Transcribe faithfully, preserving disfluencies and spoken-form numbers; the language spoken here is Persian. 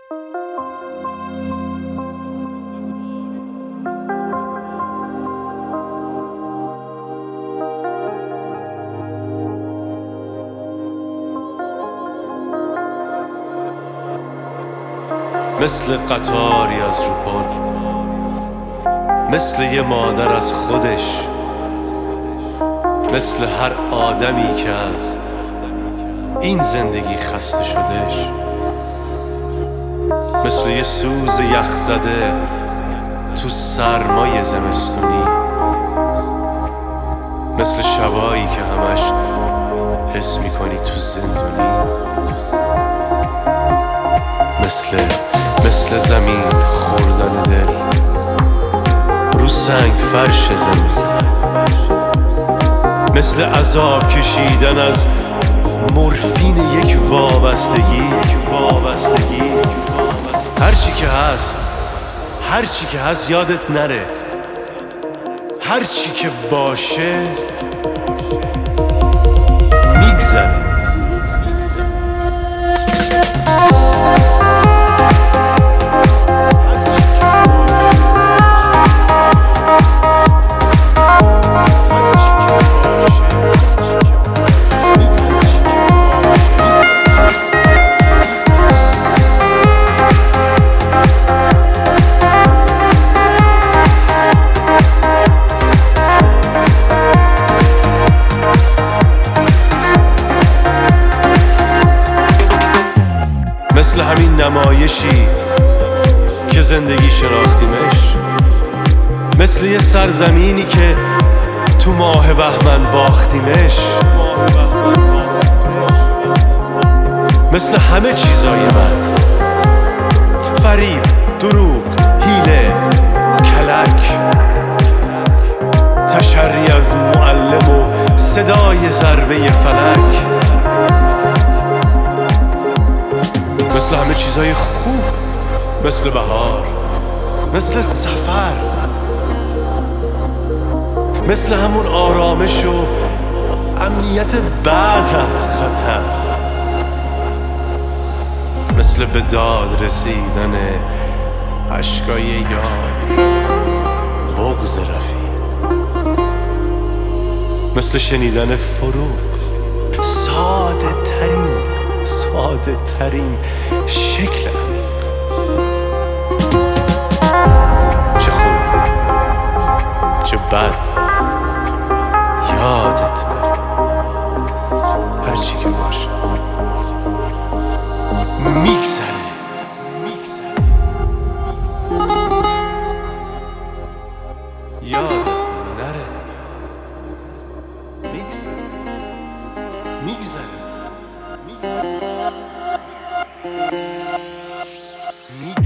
مثل قطاری از رو پل، مثل یه مادر از خودش، مثل هر آدمی که از این زندگی خسته شدش، مثل یه سوز یخ زده تو سرمای زمستونی، مثل شبایی که همش حس میکنی تو زندونی، مثل مثل زمین خوردن دل رو سنگ فرش زمین، مثل عذاب کشیدن از مورفین یک وابستگی. وابستگی هرچی که هست، هرچی که هست یادت نره، هرچی که باشه میگذره. مثل همین نمایشی که زندگی شناختیمش، مثل یه سرزمینی که تو ماه بهمن باختیمش، مثل همه چیزای بد، فریب، دروغ، حیله، کلک، تشری از معلم و صدای ضربه فلک، مثل همه چیزای خوب، مثل بهار، مثل سفر، مثل همون آرامش و امنیت بعد از خطر، مثل به داد رسیدن اشکای یار، بغض رفیق، مثل شنیدن فروغ، ساده ترین ساده ترین شکل عمیق. چه خوب، چه بد، یادت نره، هرچی که باشه میگذره. یادت نره، میگذره، میگذره، میگذره.